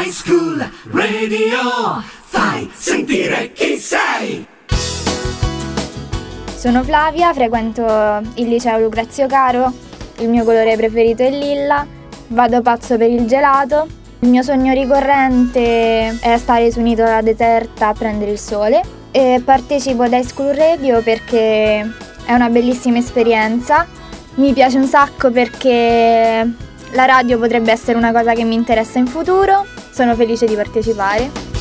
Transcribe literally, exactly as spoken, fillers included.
High School Radio, fai sentire chi sei. Sono Flavia, frequento il liceo Lucrezio Caro, il mio colore preferito è lilla, vado pazzo per il gelato. Il mio sogno ricorrente è stare su un'isola deserta a prendere il sole e partecipo ad High School Radio perché è una bellissima esperienza. Mi piace un sacco perché la radio potrebbe essere una cosa che mi interessa in futuro. Sono felice di partecipare.